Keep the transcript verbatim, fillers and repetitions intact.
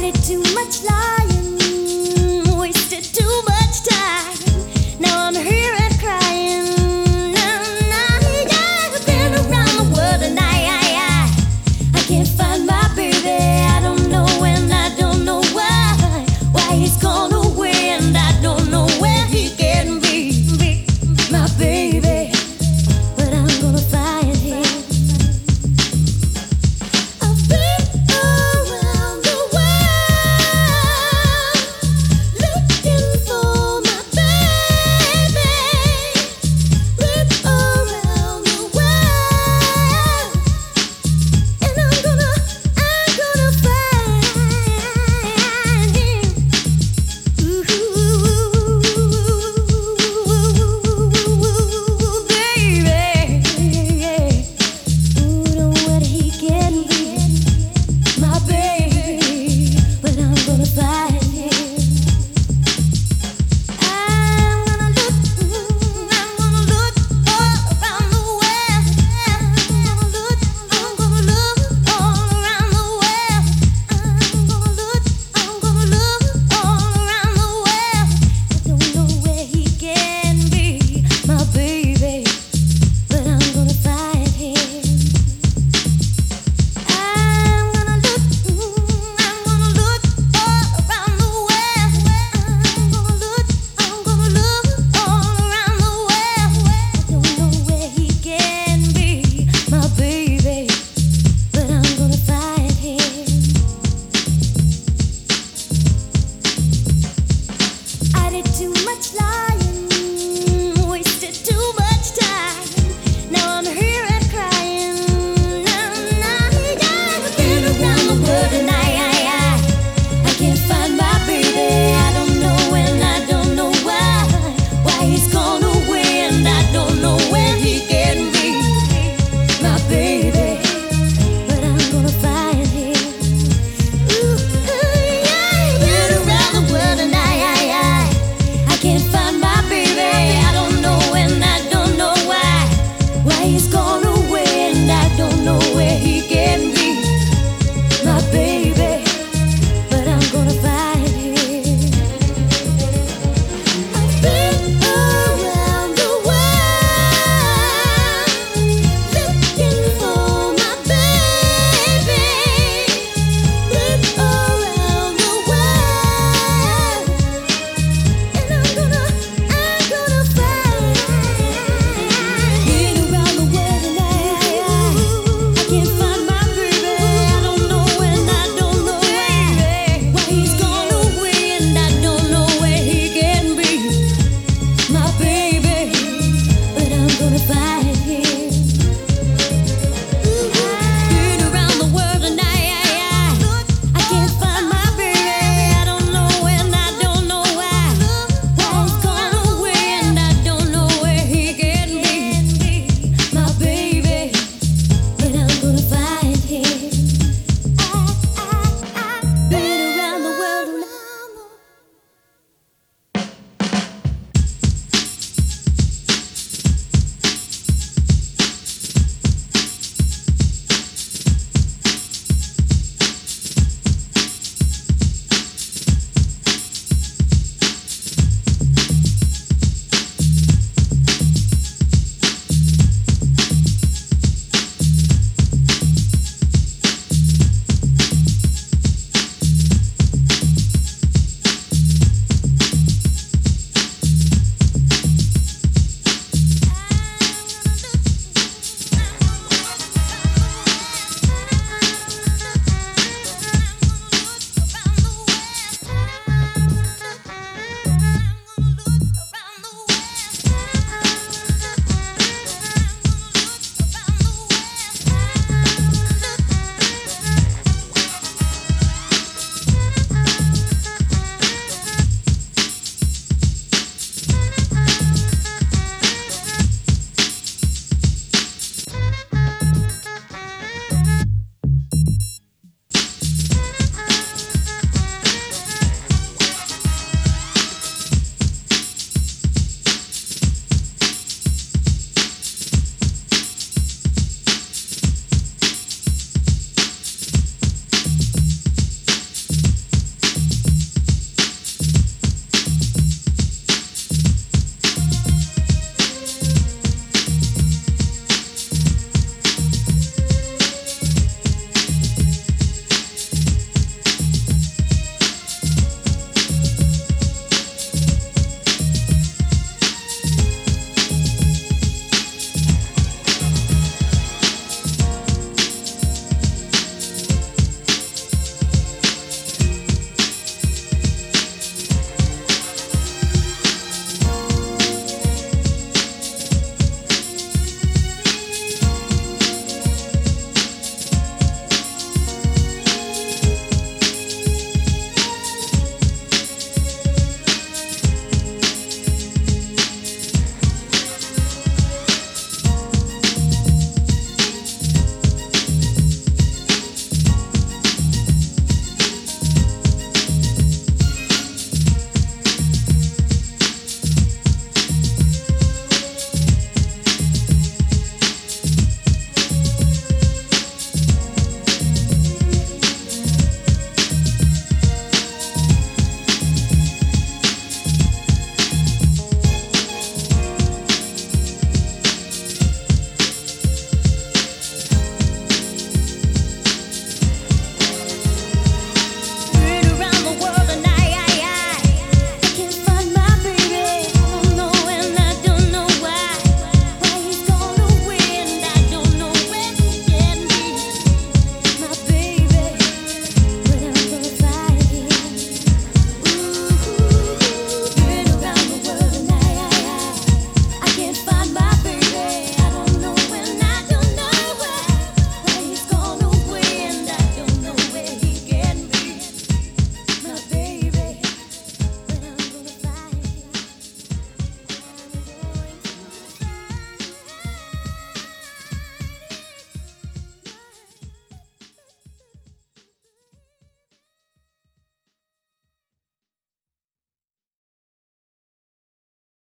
did too much lying, wasted too much time. Now I'm here and crying. Now, now, yeah, I've been around the world and I, I, I, I can't find my baby. I don't know and I don't know why, why he's gone away and I don't know where he can be, my baby. But I'm gonna find him. I've been around the world looking for my baby. Been around the world, and I'm gonna, I'm gonna find him. Ooh, baby, ooh, know what he can be, my baby, but I'm gonna find him. I'm gonna look, I'm gonna look all around the world. I'm gonna look, I'm gonna look all around the world. I'm gonna look, I'm gonna look all around the world. I don't know where he can be, my baby, but I'm gonna find him. I'm gonna look, I'm gonna look all around the world. I'm gonna look, I'm gonna look all around the world. I don't know where he can be, my baby, but I'm gonna find him. I did too much lying.